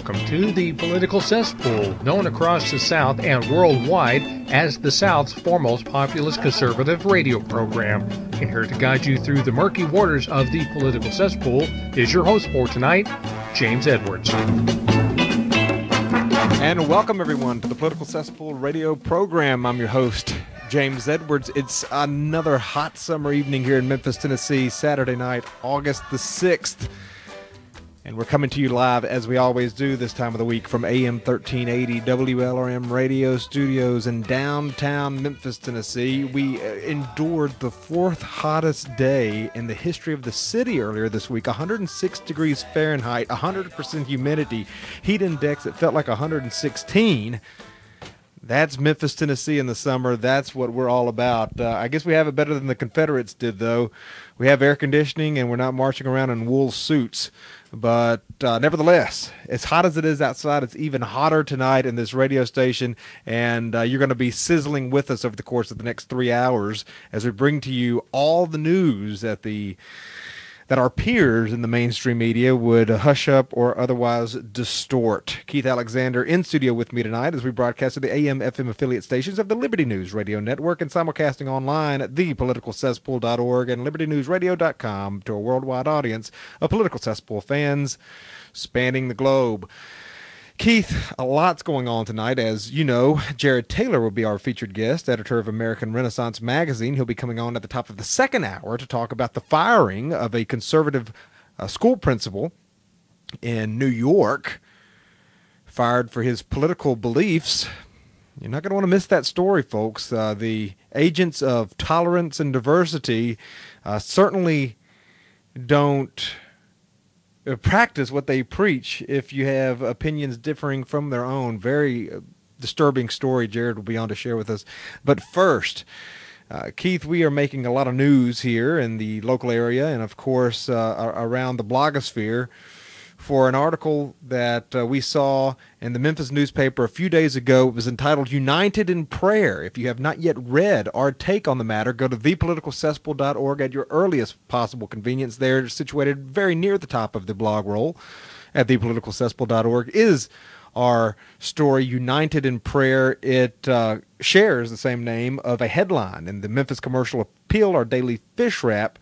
welcome to the Political Cesspool, known across the South and worldwide as the South's foremost populist conservative radio program. And here to guide you through the murky waters of the Political Cesspool is your host for tonight, James Edwards. And welcome everyone to the Political Cesspool radio program. I'm your host, James Edwards. It's another hot summer evening here in Memphis, Tennessee, Saturday night, August the 6th. And we're coming to you live, as we always do this time of the week, from AM 1380 WLRM radio studios in downtown Memphis, Tennessee. We endured the fourth hottest day in the history of the city earlier this week, 106 degrees Fahrenheit, 100% humidity, heat index that felt like 116. That's Memphis, Tennessee in the summer. That's what we're all about. I guess we have it better than the Confederates did, though. We have air conditioning, and we're not marching around in wool suits. But nevertheless, as hot as it is outside, it's even hotter tonight in this radio station, and you're going to be sizzling with us over the course of the next 3 hours as we bring to you all the news that our peers in the mainstream media would hush up or otherwise distort. Keith Alexander in studio with me tonight as we broadcast to the AM/FM affiliate stations of the Liberty News Radio Network and simulcasting online at thepoliticalcesspool.org and libertynewsradio.com to a worldwide audience of political cesspool fans spanning the globe. Keith, a lot's going on tonight. As you know, Jared Taylor will be our featured guest, editor of American Renaissance magazine. He'll be coming on at the top of the second hour to talk about the firing of a conservative school principal in New York, fired for his political beliefs. You're not going to want to miss that story, folks. The agents of tolerance and diversity certainly don't practice what they preach if you have opinions differing from their own. Very disturbing story Jared will be on to share with us. But first, Keith, we are making a lot of news here in the local area and, of course, around the blogosphere for an article that we saw in the Memphis newspaper a few days ago. It was entitled United in Prayer. If you have not yet read our take on the matter, go to thepoliticalcesspool.org at your earliest possible convenience. There, situated very near the top of the blog roll at thepoliticalcesspool.org, is our story, United in Prayer. It shares the same name of a headline in the Memphis Commercial Appeal, our daily fish wrap,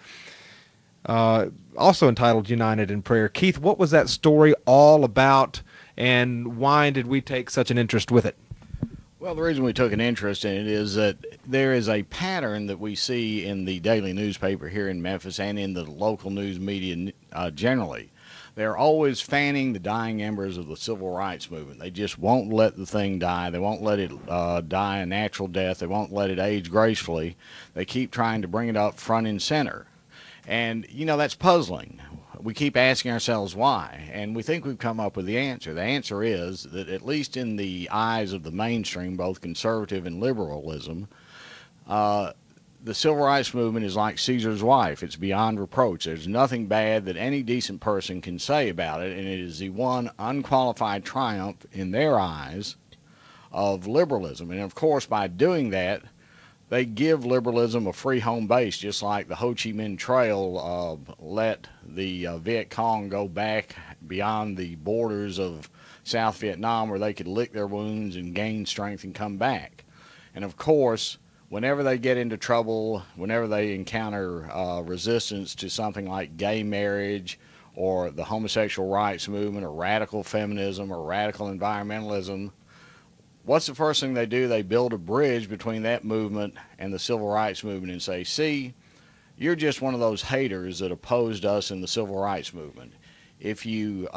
also entitled United in Prayer. Keith, what was that story all about, and why did we take such an interest with it? Well, the reason we took an interest in it is that there is a pattern that we see in the daily newspaper here in Memphis and in the local news media generally. They're always fanning the dying embers of the civil rights movement. They just won't let the thing die. They won't let it die a natural death. They won't let it age gracefully. They keep trying to bring it up front and center. And, you know, that's puzzling. We keep asking ourselves why, and we think we've come up with the answer. The answer is that, at least in the eyes of the mainstream, both conservative and liberalism, the civil rights movement is like Caesar's wife. It's beyond reproach. There's nothing bad that any decent person can say about it, and it is the one unqualified triumph in their eyes of liberalism. And, of course, by doing that, they give liberalism a free home base, just like the Ho Chi Minh Trail let the Viet Cong go back beyond the borders of South Vietnam where they could lick their wounds and gain strength and come back. And, of course, whenever they get into trouble, whenever they encounter resistance to something like gay marriage or the homosexual rights movement or radical feminism or radical environmentalism, what's the first thing they do? They build a bridge between that movement and the civil rights movement and say, see, you're just one of those haters that opposed us in the civil rights movement. If you,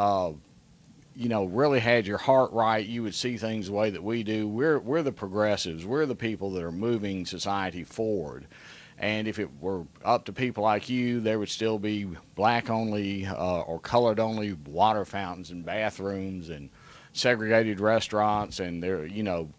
really had your heart right, you would see things the way that we do. We're the progressives. We're the people that are moving society forward. And if it were up to people like you, there would still be black-only or colored-only water fountains and bathrooms and segregated restaurants, and there,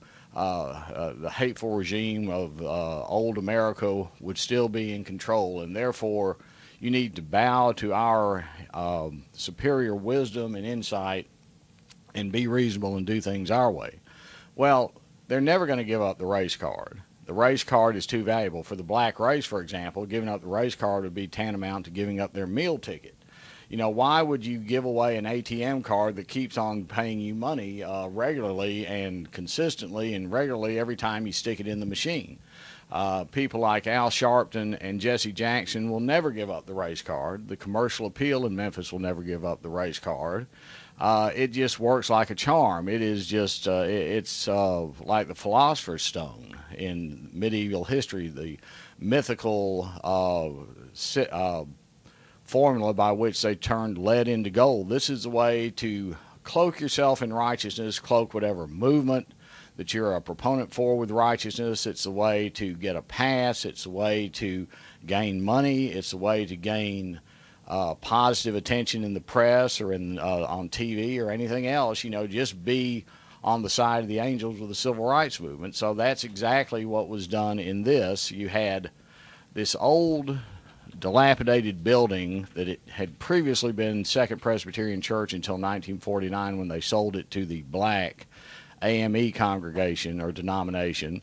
the hateful regime of old America would still be in control, and therefore you need to bow to our superior wisdom and insight and be reasonable and do things our way. Well, they're never going to give up the race card. The race card is too valuable. For the black race, for example, giving up the race card would be tantamount to giving up their meal ticket. You know, why would you give away an ATM card that keeps on paying you money regularly and consistently and regularly every time you stick it in the machine? People like Al Sharpton and Jesse Jackson will never give up the race card. The Commercial Appeal in Memphis will never give up the race card. It just works like a charm. It is just, it's like the Philosopher's Stone in medieval history, the mythical formula by which they turned lead into gold. This is the way to cloak yourself in righteousness, cloak whatever movement that you're a proponent for with righteousness. It's the way to get a pass. It's the way to gain money. It's the way to gain positive attention in the press or on TV or anything else. You know, just be on the side of the angels with the civil rights movement. So that's exactly what was done in this. You had this old, dilapidated building that it had previously been Second Presbyterian Church until 1949 when they sold it to the black AME congregation or denomination,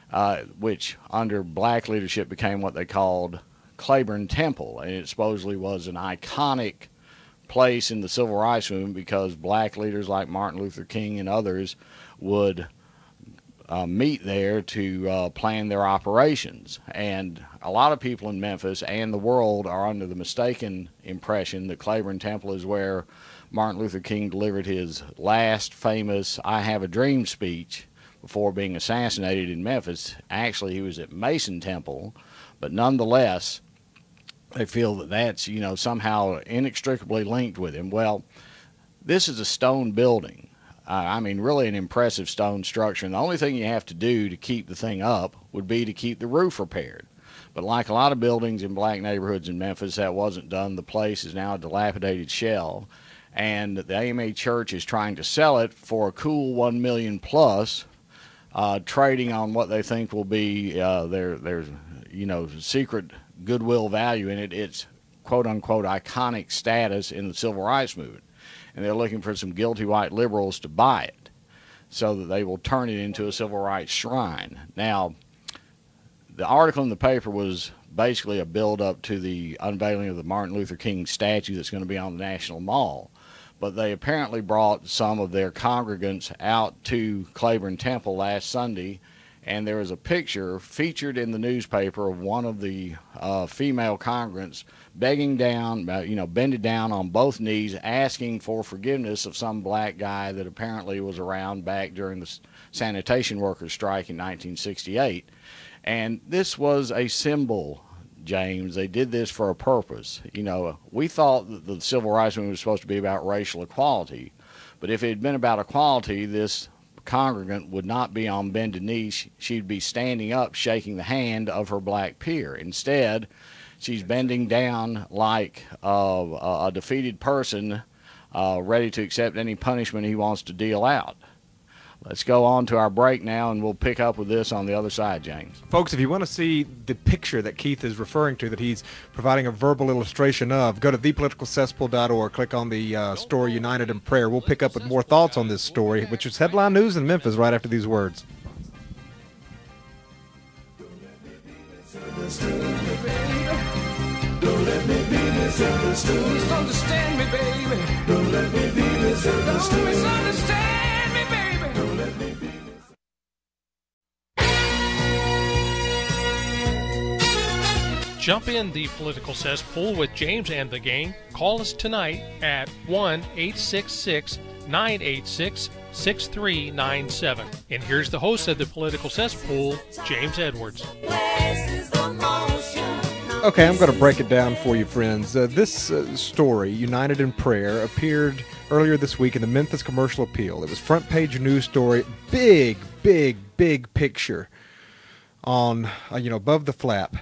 which under black leadership became what they called Claiborne Temple, and it supposedly was an iconic place in the civil rights movement because black leaders like Martin Luther King and others would meet there to plan their operations. And a lot of people in Memphis and the world are under the mistaken impression that Claiborne Temple is where Martin Luther King delivered his last famous I Have a Dream speech before being assassinated in Memphis. Actually, he was at Mason Temple, but nonetheless, they feel that that's, you know, somehow inextricably linked with him. Well, this is a stone building. I mean, really an impressive stone structure, and the only thing you have to do to keep the thing up would be to keep the roof repaired. But like a lot of buildings in black neighborhoods in Memphis, that wasn't done. The place is now a dilapidated shell, and the AMA Church is trying to sell it for a cool $1 million plus, trading on what they think will be their you know, secret goodwill value in it. It's quote unquote iconic status in the civil rights movement, and they're looking for some guilty white liberals to buy it so that they will turn it into a civil rights shrine. Now, the article in the paper was basically a build-up to the unveiling of the Martin Luther King statue that's going to be on the National Mall. But they apparently brought some of their congregants out to Claiborne Temple last Sunday, and there was a picture featured in the newspaper of one of the female congregants begging down, bending down on both knees, asking for forgiveness of some black guy that apparently was around back during the sanitation workers' strike in 1968. And this was a symbol, James. They did this for a purpose. You know, we thought that the civil rights movement was supposed to be about racial equality, but if it had been about equality, this congregant would not be on bended knees. She'd be standing up, shaking the hand of her black peer. Instead, she's bending down like a defeated person, ready to accept any punishment he wants to deal out. Let's go on to our break now, and we'll pick up with this on the other side, James. Folks, if you want to see the picture that Keith is referring to, that he's providing a verbal illustration of, go to thepoliticalcesspool.org, click on the story United in Prayer. We'll pick up with more thoughts on this story, which is headline news in Memphis right after these words. Don't let me be misunderstood. Please understand me, baby. Don't let me be misunderstood. Don't misunderstand me, baby. Don't let me be misunderstood. Jump in the political cesspool with James and the gang. Call us tonight at 1-866-986-6397. And here's the host of the political cesspool, James Edwards. Okay, I'm going to break it down for you, friends. This story, United in Prayer, appeared earlier this week in the Memphis Commercial Appeal. It was front page news story, big picture on, above the flap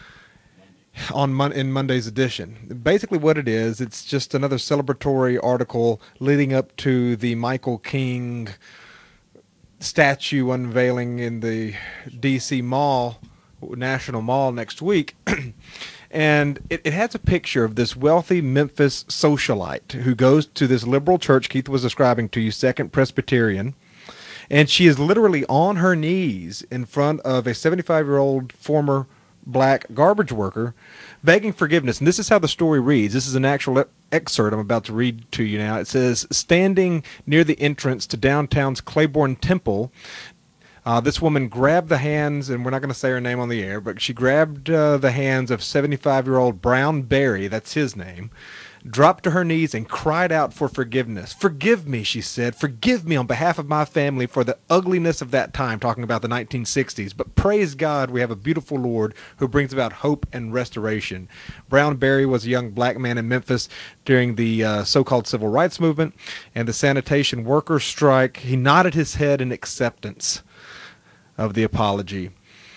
in Monday's edition. Basically what it is, it's just another celebratory article leading up to the Michael King statue unveiling in the D.C. Mall, National Mall next week. And it has a picture of this wealthy Memphis socialite who goes to this liberal church Keith was describing to you, Second Presbyterian, and she is literally on her knees in front of a 75-year-old former black garbage worker begging forgiveness. And this is how the story reads. This is an actual excerpt I'm about to read to you now. It says, standing near the entrance to downtown's Claiborne Temple, this woman grabbed the hands, and we're not going to say her name on the air, but she grabbed the hands of 75-year-old Brown Berry, that's his name, dropped to her knees and cried out for forgiveness. Forgive me, she said. Forgive me on behalf of my family for the ugliness of that time, talking about the 1960s. But praise God, we have a beautiful Lord who brings about hope and restoration. Brown Berry was a young black man in Memphis during the so-called civil rights movement and the sanitation workers' strike. He nodded his head in acceptance of the apology.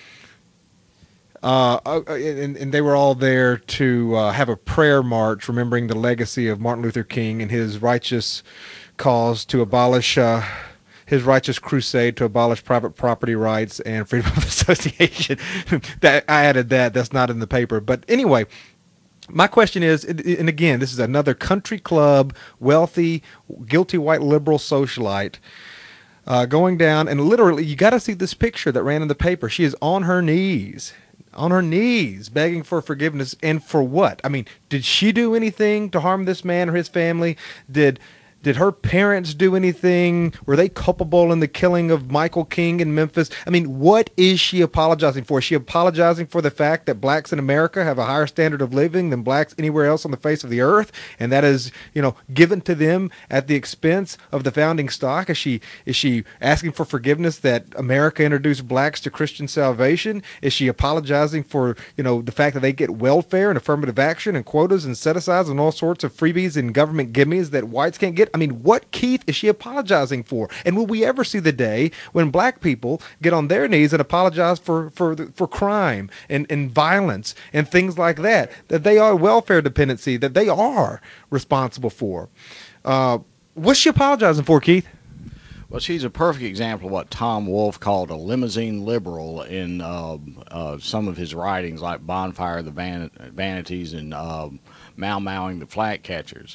And they were all there to have a prayer march remembering the legacy of Martin Luther King and his righteous cause to abolish his righteous crusade to abolish private property rights and freedom of association. That I added that. That's not in the paper. But anyway, my question is, and again, this is another country club, wealthy, guilty white liberal socialite going down, and literally, you got to see this picture that ran in the paper. She is on her knees, begging for forgiveness. And for what? I mean, did she do anything to harm this man or his family? Did her parents do anything? Were they culpable in the killing of Michael King in Memphis? I mean, what is she apologizing for? Is she apologizing for the fact that blacks in America have a higher standard of living than blacks anywhere else on the face of the earth? And that is, given to them at the expense of the founding stock? Is she asking for forgiveness that America introduced blacks to Christian salvation? Is she apologizing for, the fact that they get welfare and affirmative action and quotas and set-asides and all sorts of freebies and government gimmies that whites can't get? I mean, what, Keith, is she apologizing for? And will we ever see the day when black people get on their knees and apologize for crime and violence and things like that they are welfare dependency, that they are responsible for? What's she apologizing for, Keith? Well, she's a perfect example of what Tom Wolfe called a limousine liberal in some of his writings, like Bonfire of the Vanities and Mau Mauing the Flatcatchers.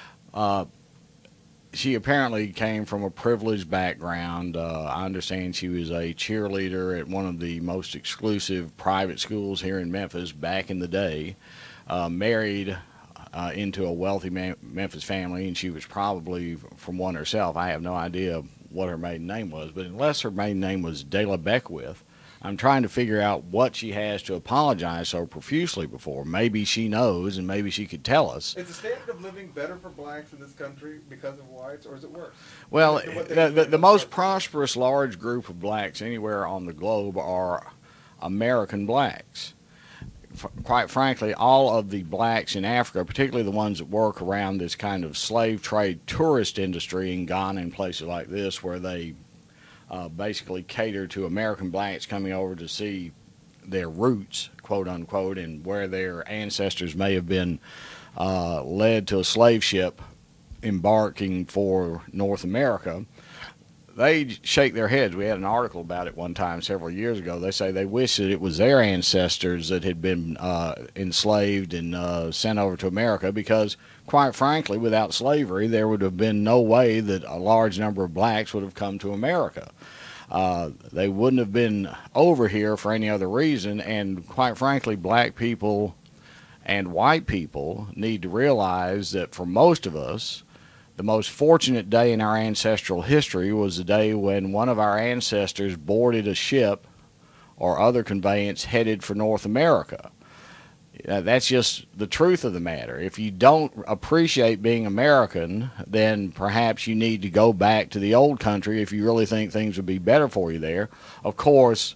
She apparently came from a privileged background. I understand she was a cheerleader at one of the most exclusive private schools here in Memphis back in the day, married into a wealthy Memphis family, and she was probably from one herself. I have no idea what her maiden name was, but unless her maiden name was Dela Beckwith, I'm trying to figure out what she has to apologize so profusely before. Maybe she knows, and maybe she could tell us. Is the standard of living better for blacks in this country because of whites, or is it worse? Well, the most prosperous large group of blacks anywhere on the globe are American blacks. Quite frankly, all of the blacks in Africa, particularly the ones that work around this kind of slave trade tourist industry in Ghana and places like this, where they basically cater to American blacks coming over to see their roots, quote unquote, and where their ancestors may have been led to a slave ship embarking for North America. They shake their heads. We had an article about it one time several years ago. They say they wish that it was their ancestors that had been enslaved and sent over to America, because, quite frankly, without slavery, there would have been no way that a large number of blacks would have come to America. They wouldn't have been over here for any other reason, and quite frankly, black people and white people need to realize that for most of us, the most fortunate day in our ancestral history was the day when one of our ancestors boarded a ship or other conveyance headed for North America. That's just the truth of the matter. If you don't appreciate being American, then perhaps you need to go back to the old country if you really think things would be better for you there. Of course,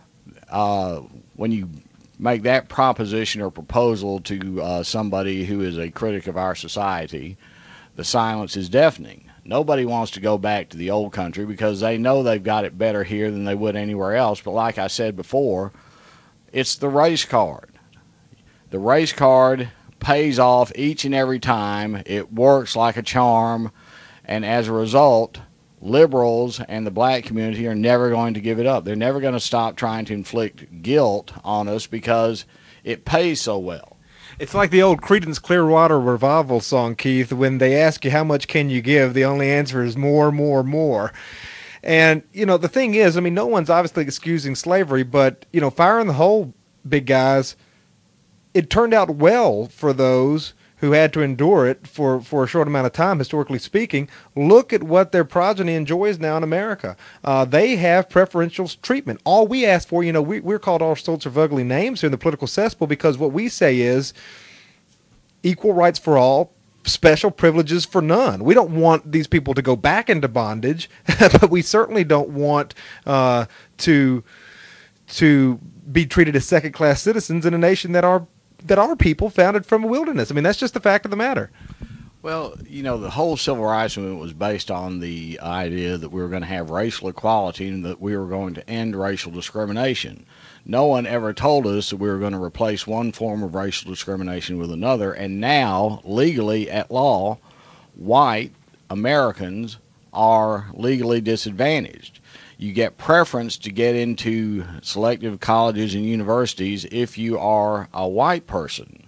when you make that proposition or proposal to somebody who is a critic of our society, the silence is deafening. Nobody wants to go back to the old country because they know they've got it better here than they would anywhere else. But like I said before, it's the race card. The race card pays off each and every time. It works like a charm. And as a result, liberals and the black community are never going to give it up. They're never going to stop trying to inflict guilt on us because it pays so well. It's like the old Creedence Clearwater Revival song, Keith. When they ask you how much can you give, the only answer is more, more, more. And, the thing is, no one's obviously excusing slavery, but, fire in the hole big guys, it turned out well for those who had to endure it for a short amount of time, historically speaking. Look at what their progeny enjoys now in America. They have preferential treatment. All we ask for, we're called all sorts of ugly names here in the political cesspool because what we say is equal rights for all, special privileges for none. We don't want these people to go back into bondage, but we certainly don't want to be treated as second-class citizens in a nation that are people founded from a wilderness. I mean, that's just the fact of the matter. Well, the whole civil rights movement was based on the idea that we were going to have racial equality and that we were going to end racial discrimination. No one ever told us that we were going to replace one form of racial discrimination with another, and now, legally, at law, white Americans are legally disadvantaged. You get preference to get into selective colleges and universities if you are a white person.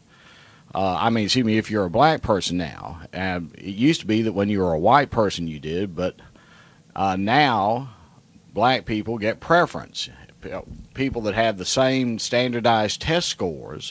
If you're a black person now. It used to be that when you were a white person you did, but now black people get preference. People that have the same standardized test scores,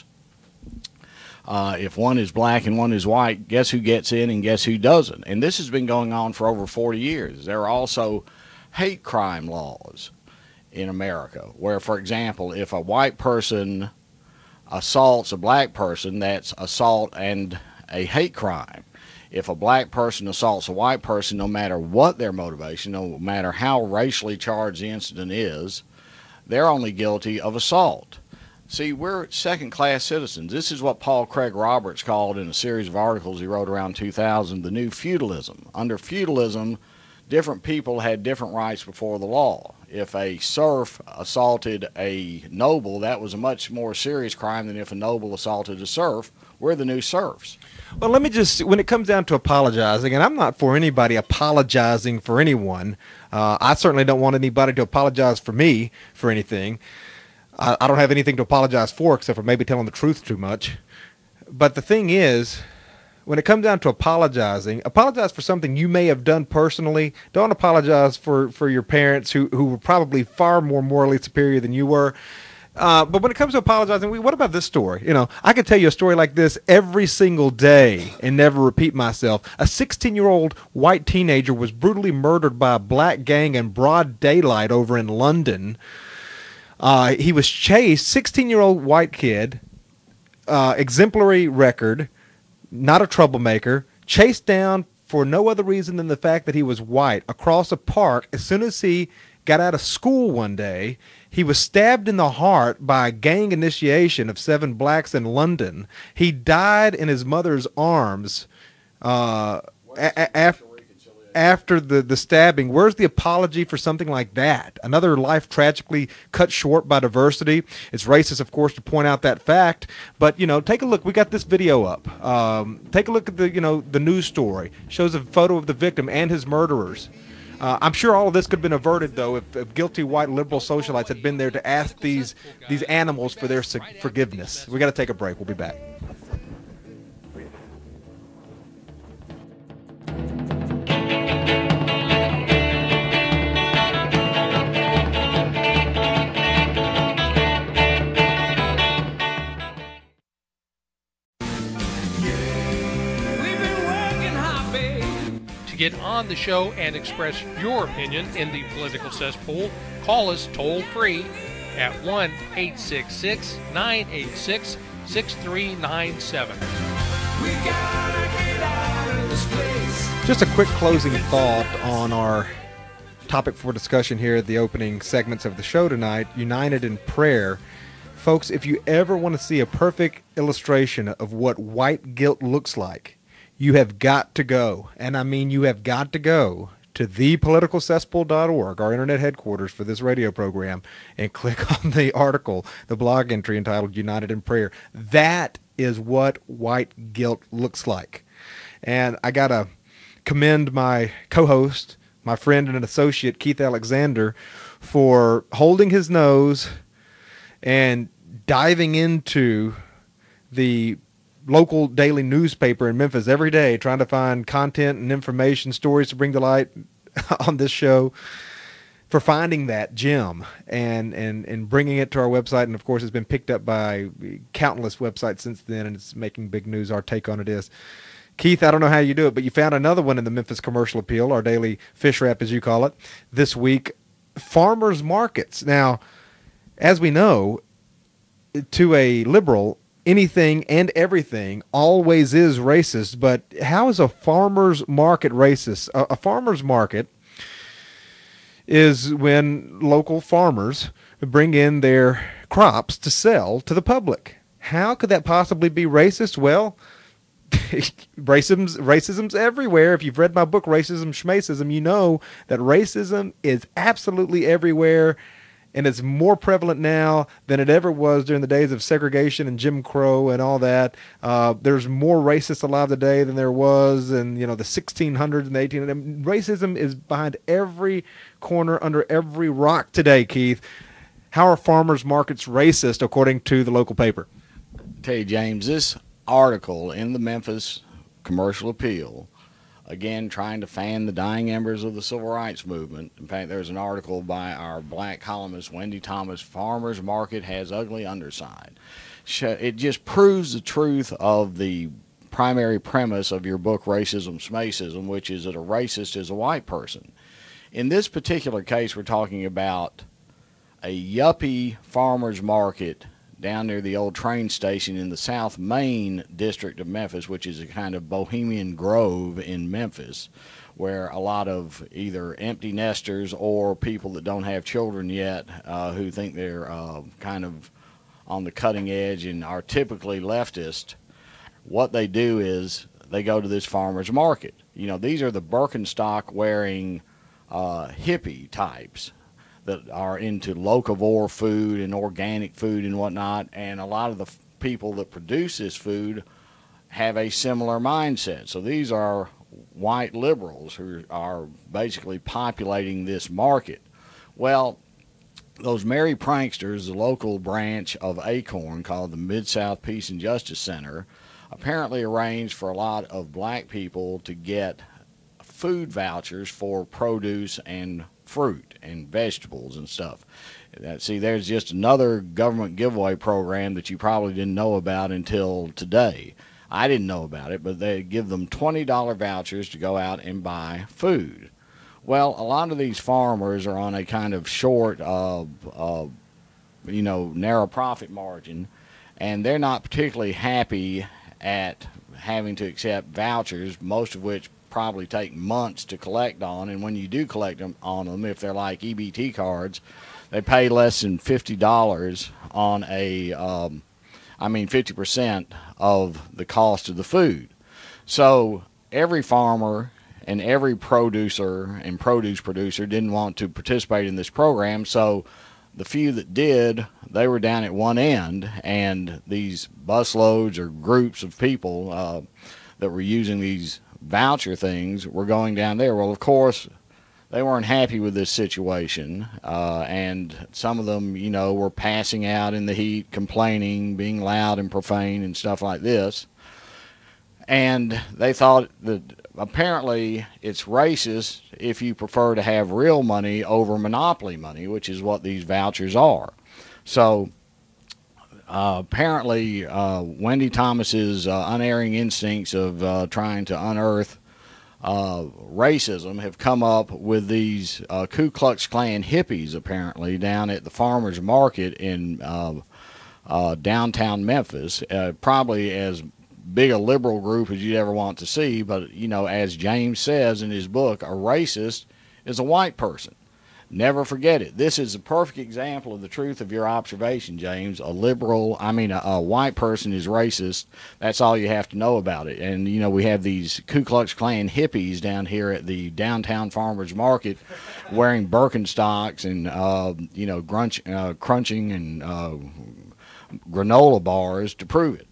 if one is black and one is white, guess who gets in and guess who doesn't? And this has been going on for over 40 years. There are also hate crime laws in America where, for example, if a white person assaults a black person, that's assault and a hate crime. If a black person assaults a white person, no matter what their motivation, no matter how racially charged the incident is, they're only guilty of assault. See, we're second-class citizens. This is what Paul Craig Roberts called in a series of articles he wrote around 2000, the new feudalism. Under feudalism, different people had different rights before the law. If a serf assaulted a noble, that was a much more serious crime than if a noble assaulted a serf. We're the new serfs. Well, let me just, when it comes down to apologizing, and I'm not for anybody apologizing for anyone. I certainly don't want anybody to apologize for me for anything. I don't have anything to apologize for except for maybe telling the truth too much. But the thing is, when it comes down to apologizing, apologize for something you may have done personally. Don't apologize for your parents who were probably far more morally superior than you were. But when it comes to apologizing, what about this story? I could tell you a story like this every single day and never repeat myself. A 16-year-old white teenager was brutally murdered by a black gang in broad daylight over in London. He was chased, 16-year-old white kid, exemplary record, not a troublemaker, chased down for no other reason than the fact that he was white across a park. As soon as he got out of school one day, he was stabbed in the heart by a gang initiation of 7 blacks in London. He died in his mother's arms after the stabbing. Where's the apology for something like that? Another life tragically cut short by diversity. It's racist, of course, to point out that fact. But, take a look. We got this video up. Take a look at the news story. Shows a photo of the victim and his murderers. I'm sure all of this could have been averted, though, if guilty white liberal socialites had been there to ask these animals for their forgiveness. We got to take a break. We'll be back. Get on the show and express your opinion in the political cesspool, call us toll free at 1-866-986-6397. We gotta get out of this place. Just a quick closing thought on our topic for discussion here at the opening segments of the show tonight, United in Prayer. Folks, if you ever want to see a perfect illustration of what white guilt looks like, you have got to go, and I mean you have got to go to thepoliticalcesspool.org, our internet headquarters for this radio program, and click on the article, the blog entry entitled United in Prayer. That is what white guilt looks like. And I got to commend my co-host, my friend and an associate, Keith Alexander, for holding his nose and diving into the local daily newspaper in Memphis every day, trying to find content and information, stories to bring to light on this show. for finding that gem and bringing it to our website. And, of course, it's been picked up by countless websites since then, and it's making big news. Our take on it is. Keith, I don't know how you do it, but you found another one in the Memphis Commercial Appeal, our daily fish wrap, as you call it, this week, farmers markets. Now, as we know, to a liberal, anything and everything always is racist, but how is a farmer's market racist? A farmer's market is when local farmers bring in their crops to sell to the public. How could that possibly be racist? Well, racism's everywhere. If you've read my book, Racism Schmacism, you know that racism is absolutely everywhere, and it's more prevalent now than it ever was during the days of segregation and Jim Crow and all that. There's more racists alive today than there was in the 1600s and the 1800s. Racism is behind every corner, under every rock today, Keith. How are farmers markets racist according to the local paper? Tell you, James, this article in the Memphis Commercial Appeal, again, trying to fan the dying embers of the civil rights movement. In fact, there's an article by our black columnist, Wendy Thomas, Farmers Market Has Ugly Underside. It just proves the truth of the primary premise of your book, Racism Schmacism, which is that a racist is a white person. In this particular case, we're talking about a yuppie farmers market down near the old train station in the South Main district of Memphis, which is a kind of bohemian grove in Memphis, where a lot of either empty nesters or people that don't have children yet, who think they're kind of on the cutting edge and are typically leftist, what they do is they go to this farmer's market. These are the Birkenstock wearing hippie types that are into locavore food and organic food and whatnot, and a lot of the people that produce this food have a similar mindset. So these are white liberals who are basically populating this market. Well, those merry pranksters, the local branch of ACORN called the Mid-South Peace and Justice Center, apparently arranged for a lot of black people to get food vouchers for produce and fruit and vegetables and stuff. See, there's just another government giveaway program that you probably didn't know about until today. I didn't know about it, but they give them $20 vouchers to go out and buy food. Well, a lot of these farmers are on a kind of short, narrow profit margin, and they're not particularly happy at having to accept vouchers, most of which probably take months to collect on, and when you do collect on them, if they're like EBT cards, they pay less than $50 on 50% of the cost of the food. So every farmer and every producer and produce producer didn't want to participate in this program, so the few that did, they were down at one end, and these busloads or groups of people that were using these voucher things were going down there. Well, of course, they weren't happy with this situation, and some of them, were passing out in the heat, complaining, being loud and profane and stuff like this. And they thought that apparently it's racist if you prefer to have real money over monopoly money, which is what these vouchers are. So apparently, Wendy Thomas's unerring instincts of trying to unearth racism have come up with these Ku Klux Klan hippies, apparently, down at the farmers market in downtown Memphis. Probably as big a liberal group as you'd ever want to see, but, as James says in his book, a racist is a white person. Never forget it. This is a perfect example of the truth of your observation, James. A white person is racist. That's all you have to know about it. And, we have these Ku Klux Klan hippies down here at the downtown farmers market wearing Birkenstocks and, crunching and granola bars to prove it.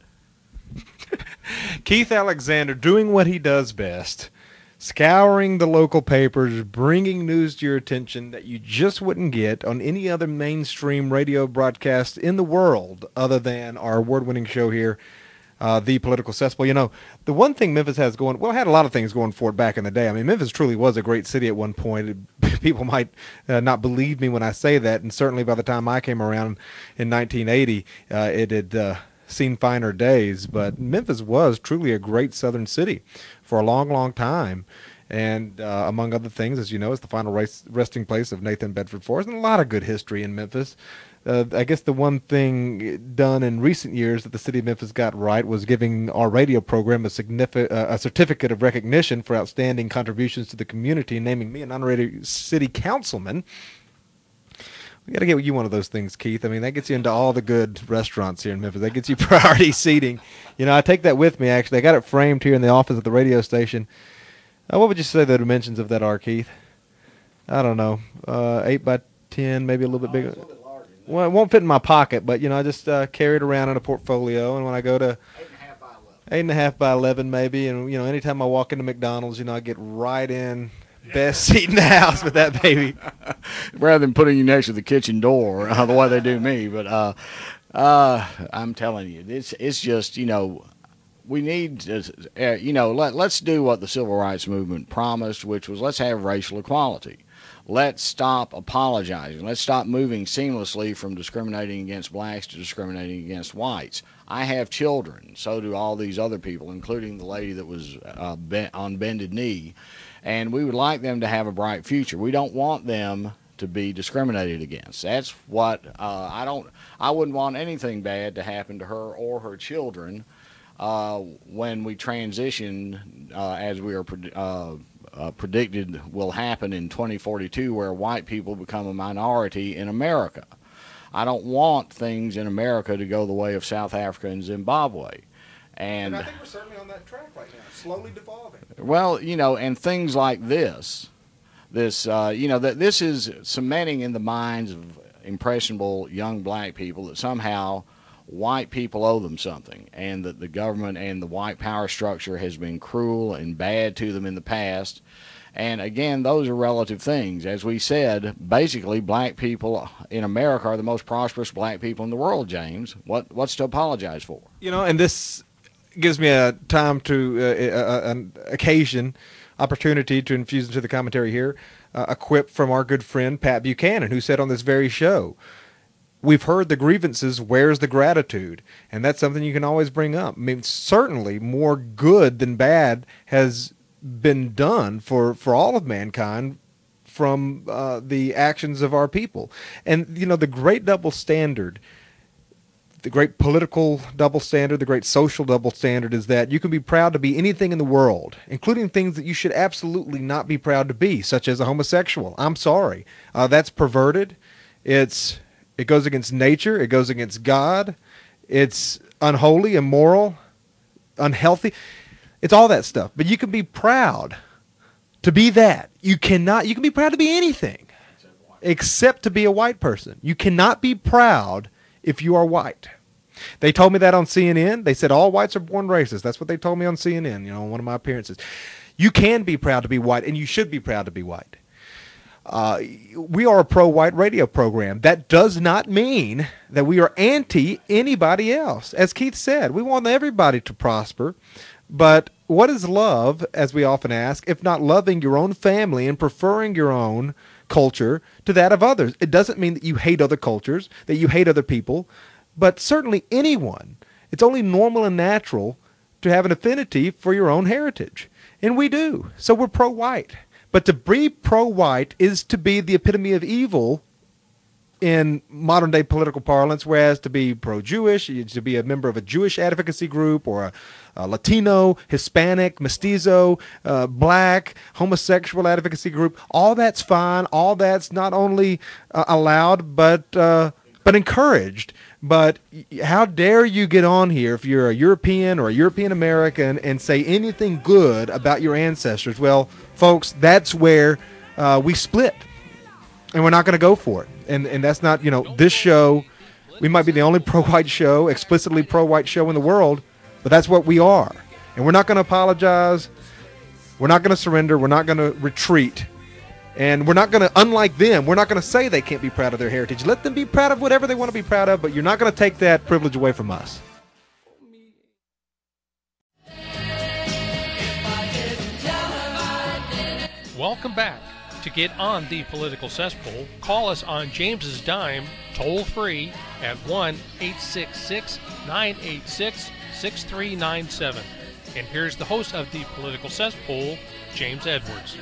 Keith Alexander doing what he does best, scouring the local papers, bringing news to your attention that you just wouldn't get on any other mainstream radio broadcast in the world other than our award-winning show here The Political Cesspool. You know, the one thing Memphis has going, well, it had a lot of things going for it back in the day. I mean, Memphis truly was a great city at one point. People might not believe me when I say that, and certainly by the time I came around in 1980, it had seen finer days. But Memphis was truly a great southern city for a long, long time. And among other things, as you know, it's the final resting place of Nathan Bedford Forrest, and a lot of good history in Memphis. I guess the one thing done in recent years that the city of Memphis got right was giving our radio program a certificate of recognition for outstanding contributions to the community, naming me an honorary city councilman. We got to get you one of those things, Keith. I mean, that gets you into all the good restaurants here in Memphis. That gets you priority seating. You know, I take that with me, actually. I got it framed here in the office at the radio station. What would you say the dimensions of that are, Keith? I don't know. 8 by 10, maybe a little bit bigger. It's a little bit larger than that. Well, it won't fit in my pocket, but, you know, I just carry it around in a portfolio. And when I go to 8.5 by 8.5 by 11 maybe, and, you know, anytime I walk into McDonald's, you know, I get right in best seat in the house with that baby. Rather than putting you next to the kitchen door, the way they do me. But I'm telling you, it's just, you know, we need to, you know, let's do what the Civil Rights Movement promised, which was let's have racial equality. Let's stop apologizing. Let's stop moving seamlessly from discriminating against blacks to discriminating against whites. I have children. So do all these other people, including the lady that was on bended knee. And we would like them to have a bright future. We don't want them to be discriminated against. That's what I wouldn't want anything bad to happen to her or her children when we transition, as we are predicted will happen in 2042, where white people become a minority in America. I don't want things in America to go the way of South Africa and Zimbabwe. And I think we're certainly on that track right now, slowly devolving. Well, you know, and things like this, you know, that this is cementing in the minds of impressionable young black people that somehow white people owe them something, and that the government and the white power structure has been cruel and bad to them in the past. And again, those are relative things. As we said, basically black people in America are the most prosperous black people in the world, James. What's to apologize for? You know, and this gives me a time to an opportunity to infuse into the commentary here a quip from our good friend Pat Buchanan, who said on this very show, "We've heard the grievances, where's the gratitude?" And that's something you can always bring up. I mean, certainly more good than bad has been done for all of mankind from the actions of our people. And, you know, the great double standard, the great political double standard, the great social double standard is that you can be proud to be anything in the world, including things that you should absolutely not be proud to be, such as a homosexual. I'm sorry. That's perverted. It goes against nature. It goes against God. It's unholy, immoral, unhealthy. It's all that stuff. But you can be proud to be that. You can be proud to be anything except to be a white person. You cannot be proud if you are white. They told me that on CNN. They said all whites are born racist. That's what they told me on CNN, you know, on one of my appearances. You can be proud to be white, and you should be proud to be white. We are a pro-white radio program. That does not mean that we are anti anybody else. As Keith said, we want everybody to prosper. But what is love, as we often ask, if not loving your own family and preferring your own culture to that of others? It doesn't mean that you hate other cultures, that you hate other people, but certainly anyone. It's only normal and natural to have an affinity for your own heritage. And we do. So we're pro-white. But to be pro-white is to be the epitome of evil in modern-day political parlance, whereas to be pro-Jewish, to be a member of a Jewish advocacy group or a Latino, Hispanic, mestizo, black, homosexual advocacy group, all that's fine. All that's not only allowed but encouraged. But how dare you get on here if you're a European or a European American and say anything good about your ancestors? Well, folks, that's where we split, and we're not going to go for it. And that's not, you know, this show, we might be the only pro-white show, explicitly pro-white show in the world, but that's what we are. And we're not going to apologize. We're not going to surrender. We're not going to retreat. And we're not going to, unlike them, we're not going to say they can't be proud of their heritage. Let them be proud of whatever they want to be proud of, but you're not going to take that privilege away from us. Welcome back. To get on the political cesspool, call us on James's dime, toll free at 1-866-986-6397. And here's the host of the political cesspool, James Edwards.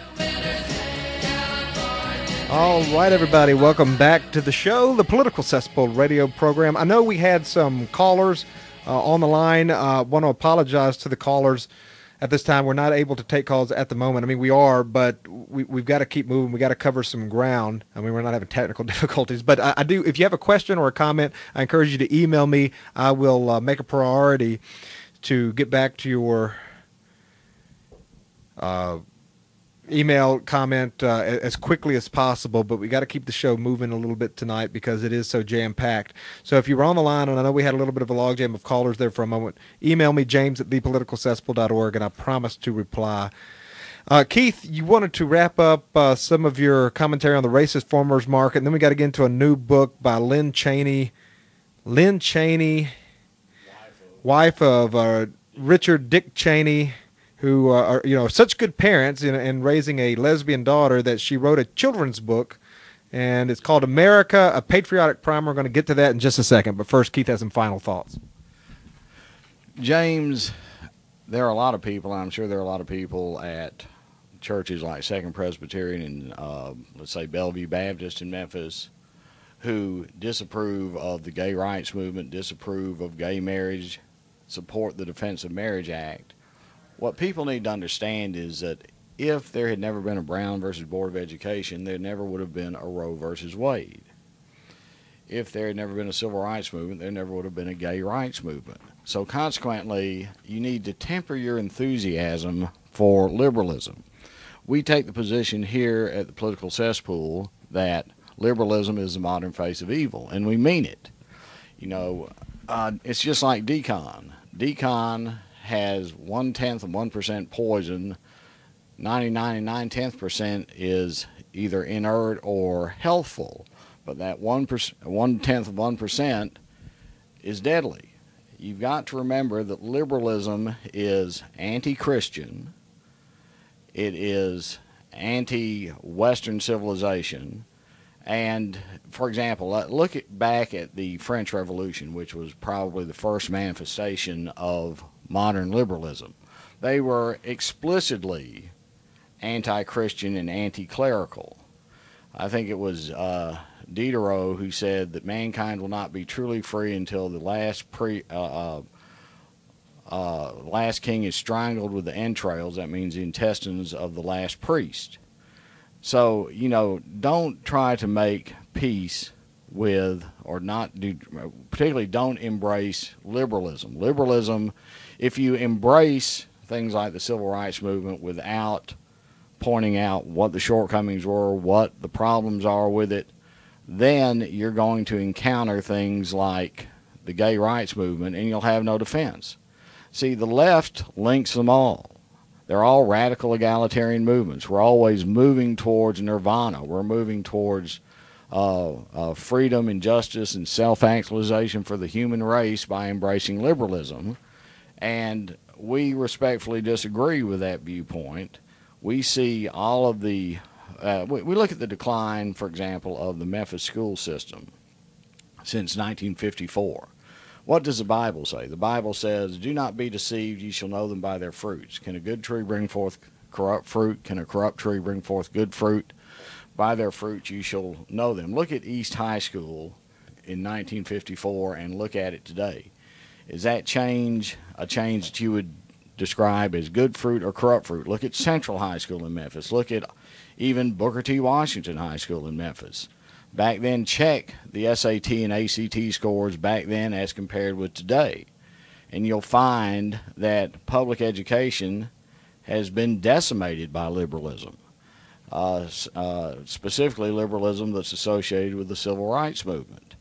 All right, everybody, welcome back to the show, the Political Cesspool radio program. I know we had some callers on the line. Want to apologize to the callers at this time. We're not able to take calls at the moment. I mean, we are, but we've got to keep moving. We got to cover some ground. I mean, we're not having technical difficulties, but I do. If you have a question or a comment, I encourage you to email me. I will make a priority to get back to your email comment as quickly as possible, but we got to keep the show moving a little bit tonight because it is so jam-packed. So if you were on the line, and I know we had a little bit of a logjam of callers there for a moment, email me, james@thepoliticalcesspool.org, and I promise to reply. Keith, you wanted to wrap up some of your commentary on the racist farmers market, and then we got to get into a new book by Lynn Cheney, wife of Richard Dick Cheney, who are such good parents in raising a lesbian daughter that she wrote a children's book, and it's called America, A Patriotic Primer. We're going to get to that in just a second, but first Keith has some final thoughts. James, there are a lot of people, and I'm sure there are a lot of people at churches like Second Presbyterian and let's say Bellevue Baptist in Memphis who disapprove of the gay rights movement, disapprove of gay marriage, support the Defense of Marriage Act. What people need to understand is that if there had never been a Brown versus Board of Education, there never would have been a Roe versus Wade. If there had never been a civil rights movement, there never would have been a gay rights movement. So consequently, you need to temper your enthusiasm for liberalism. We take the position here at the Political Cesspool that liberalism is the modern face of evil, and we mean it. It's just like decon. Decon has 1/10 of 1% poison. 99 9/10% is either inert or healthful, but that 1/10 of 1% is deadly. You've got to remember that liberalism is anti-Christian. It is anti-Western civilization. And, for example, look back at the French Revolution, which was probably the first manifestation of modern liberalism. They were explicitly anti-Christian and anti-clerical. I think it was Diderot who said that mankind will not be truly free until the last king is strangled with the entrails. That means the intestines of the last priest. So, don't try to make peace with, or not do, particularly don't embrace liberalism. Liberalism, if you embrace things like the civil rights movement without pointing out what the shortcomings were, what the problems are with it, then you're going to encounter things like the gay rights movement, and you'll have no defense. See, the left links them all. They're all radical egalitarian movements. We're always moving towards nirvana. We're moving towards freedom and justice and self-actualization for the human race by embracing liberalism. And we respectfully disagree with that viewpoint. We see all of the, we look at the decline, for example, of the Memphis school system since 1954. What does the Bible say? The Bible says, "Do not be deceived, ye shall know them by their fruits. Can a good tree bring forth corrupt fruit? Can a corrupt tree bring forth good fruit? By their fruits you shall know them." Look at East High School in 1954 and look at it today. Is that change a change that you would describe as good fruit or corrupt fruit? Look at Central High School in Memphis. Look at even Booker T. Washington High School in Memphis. Back then, check the SAT and ACT scores back then as compared with today. And you'll find that public education has been decimated by liberalism, specifically liberalism that's associated with the civil rights movement.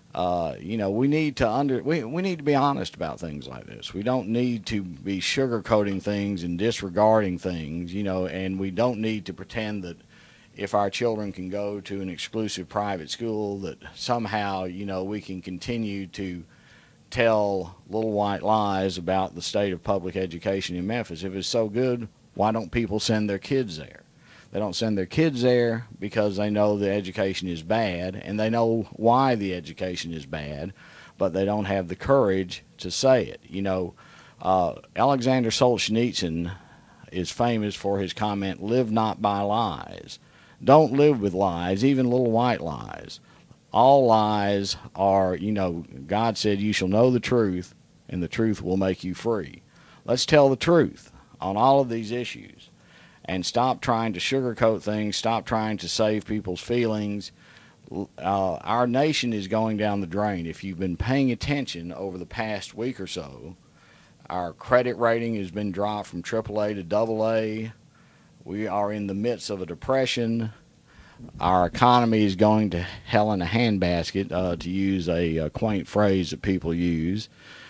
We need to be honest about things like this. We don't need to be sugarcoating things and disregarding things, and we don't need to pretend that if our children can go to an exclusive private school that somehow, we can continue to tell little white lies about the state of public education in Memphis. If it's so good, why don't people send their kids there? They don't send their kids there because they know the education is bad, and they know why the education is bad, but they don't have the courage to say it. Alexander Solzhenitsyn is famous for his comment, "Live not by lies." Don't live with lies, even little white lies. All lies are, God said, "You shall know the truth, and the truth will make you free." Let's tell the truth on all of these issues and stop trying to sugarcoat things, stop trying to save people's feelings. Our nation is going down the drain. If you've been paying attention over the past week or so, our credit rating has been dropped from AAA to AA. We are in the midst of a depression. Our economy is going to hell in a handbasket, to use a quaint phrase that people use.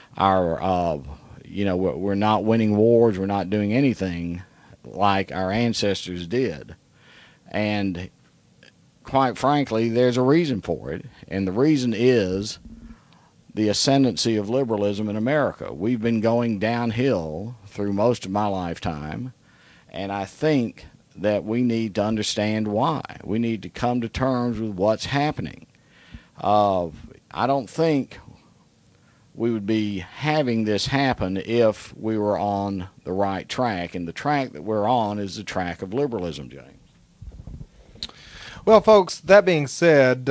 We're not winning wars. We're not doing anything like our ancestors did. And quite frankly, there's a reason for it. And the reason is the ascendancy of liberalism in America. We've been going downhill through most of my lifetime. And I think that we need to understand why. We need to come to terms with what's happening. I don't think we would be having this happen if we were on the right track, and the track that we're on is the track of liberalism, James. Well, folks, that being said,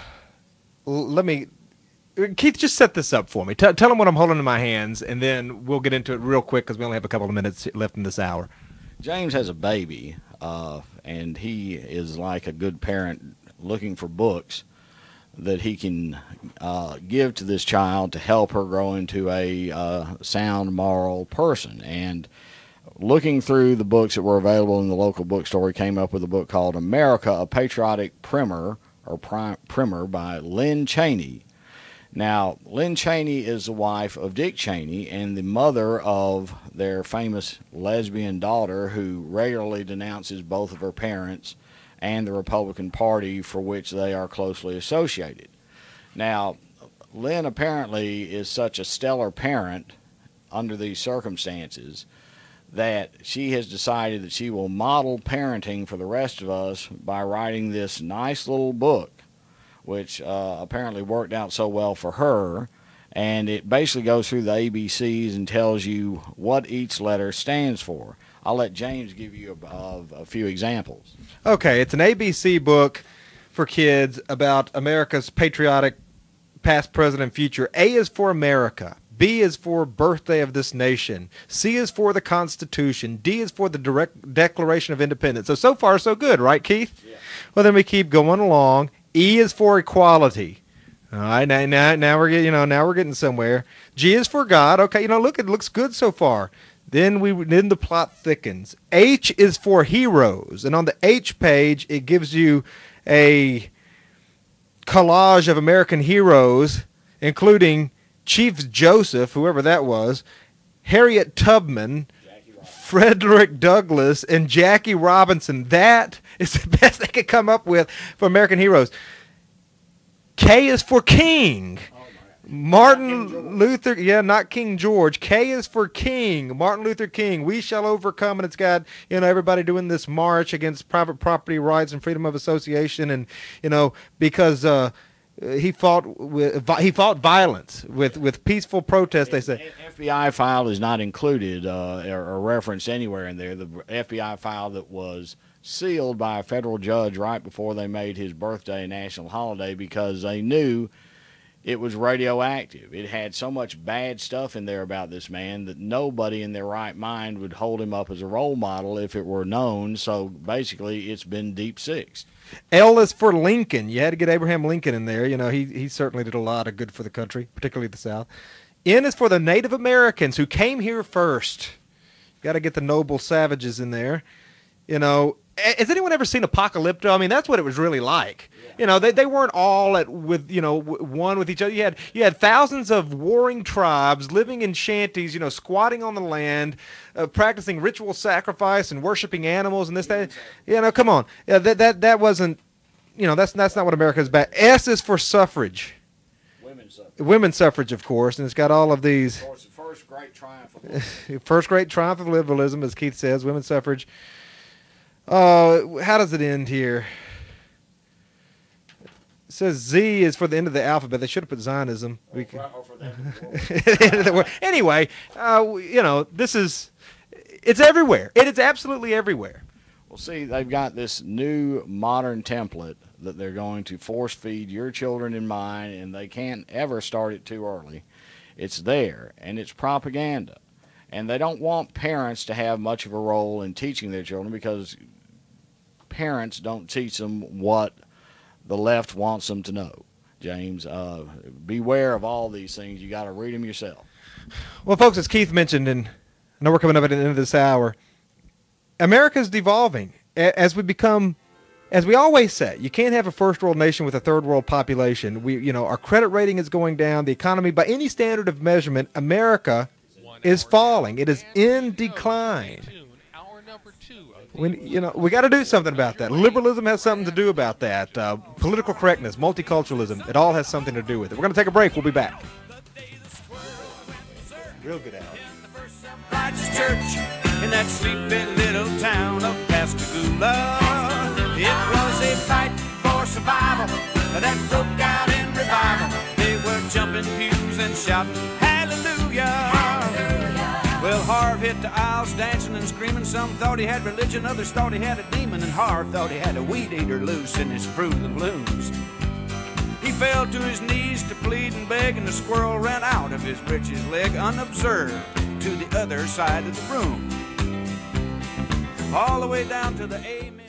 Keith, just set this up for me. Tell them what I'm holding in my hands, and then we'll get into it real quick because we only have a couple of minutes left in this hour. James has a baby, and he is like a good parent looking for books that he can give to this child to help her grow into a sound moral person. And looking through the books that were available in the local bookstore, he came up with a book called America, a Patriotic Primer, Primer by Lynn Cheney. Now, Lynn Cheney is the wife of Dick Cheney and the mother of their famous lesbian daughter, who regularly denounces both of her parents and the Republican Party, for which they are closely associated. Now, Lynn apparently is such a stellar parent under these circumstances that she has decided that she will model parenting for the rest of us by writing this nice little book, which apparently worked out so well for her. And it basically goes through the ABCs and tells you what each letter stands for. I'll let James give you a few examples. Okay, it's an ABC book for kids about America's patriotic past, present, and future. A is for America. B is for birthday of this nation. C is for the Constitution. D is for the direct Declaration of Independence. So far, so good, right, Keith? Yeah. Well, then we keep going along. E is for equality. All right, now we're getting somewhere. G is for God. Okay, look, it looks good so far. Then the plot thickens. H is for heroes, and on the H page it gives you a collage of American heroes, including Chief Joseph, whoever that was, Harriet Tubman, Frederick Douglass, and Jackie Robinson. That is the best they could come up with for American heroes. K is for King. Martin Luther, not King George. K is for King. Martin Luther King. We shall overcome, and it's got everybody doing this march against private property rights and freedom of association, and because he fought violence with peaceful protest. They say FBI file is not included or referenced anywhere in there. The FBI file that was sealed by a federal judge right before they made his birthday a national holiday because they knew it was radioactive. It had so much bad stuff in there about this man that nobody in their right mind would hold him up as a role model if it were known. So basically, it's been deep sixed. L is for Lincoln. You had to get Abraham Lincoln in there. He certainly did a lot of good for the country, particularly the South. N is for the Native Americans who came here first. Got to get the noble savages in there. Has anyone ever seen Apocalypto? I mean, that's what it was really like. Yeah. They weren't all one with each other. You had thousands of warring tribes living in shanties, squatting on the land, practicing ritual sacrifice and worshiping animals and this, that. Come on. Yeah, that wasn't, that's not what America is about. S is for suffrage. Women's suffrage, of course, and it's got all of these. Of course, the first great triumph of liberalism. First great triumph of liberalism, as Keith says, women's suffrage. How does it end here? It says Z is for the end of the alphabet. They should have put Zionism. Anyway, it's everywhere. It is absolutely everywhere. Well, see, they've got this new modern template that they're going to force feed your children and mine, and they can't ever start it too early. It's there, and it's propaganda. And they don't want parents to have much of a role in teaching their children because parents don't teach them what the left wants them to know. James, beware of all these things. You got to read them yourself. Well, folks, as Keith mentioned, and I know we're coming up at the end of this hour, America's devolving. As we always say, you can't have a first world nation with a third world population. Our credit rating is going down. The economy, by any standard of measurement, America is falling. It is in decline. We got to do something about that. Liberalism has something to do about that. Political correctness, multiculturalism, it all has something to do with it. We're going to take a break. We'll be back. Real good, Alex. Righteous church in that sleepy little town of Pascagoula. It was a fight for survival that broke out in revival. They were jumping pews and shouting hallelujah. Well, Harv hit the aisles dancing and screaming. Some thought he had religion, others thought he had a demon, and Harv thought he had a weed eater loose in his Fruit of the Looms. He fell to his knees to plead and beg, and the squirrel ran out of his breeches leg unobserved to the other side of the room. All the way down to the amen.